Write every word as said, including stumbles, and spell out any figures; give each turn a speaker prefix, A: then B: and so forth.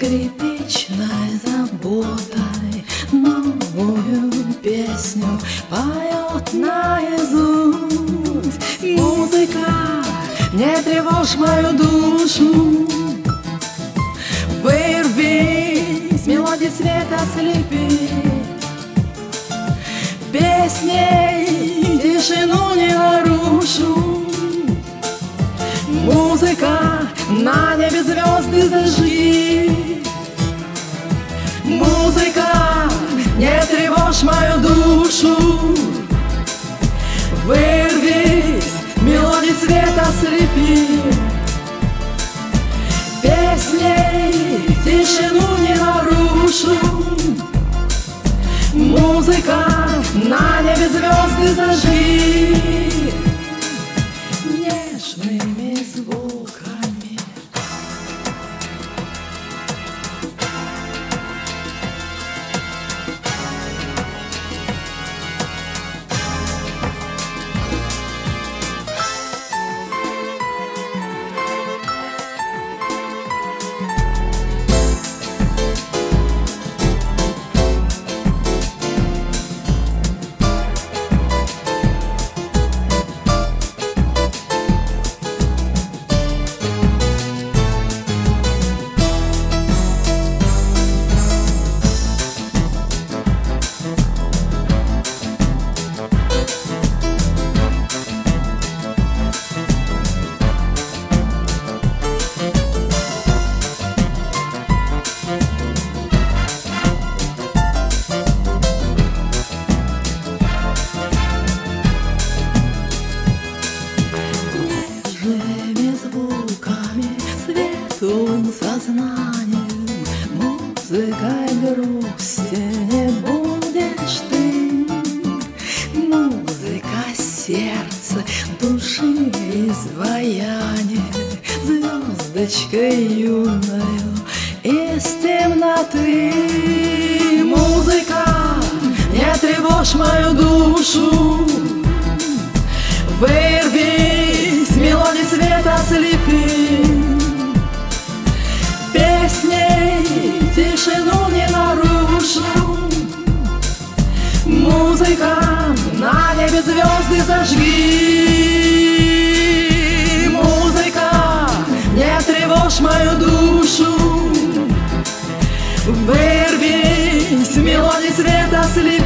A: скрипичной заботой новую песню поет наизусть. Музыка, не тревожь мою душу, вырвись, мелодии света слепи, песней тишину не нарушу. Музыка, на небе звезды зажги. Музыка, не тревожь мою душу, вырвись, мелодии света слепи, песней тишину не нарушу. Музыка, на небе звезды зажги. Нежными звуками светлым сознанием, музыкой грусти не будешь ты. Музыка сердца, души изваяние, звездочкой юною из темноты. Музыка, не тревожь мою душу, вырвись, мелодии света слепи, песней тишину не нарушу. Музыка, на небе звезды зажги. Музыка, не тревожь мою душу, вырвись, мелодии света слепи,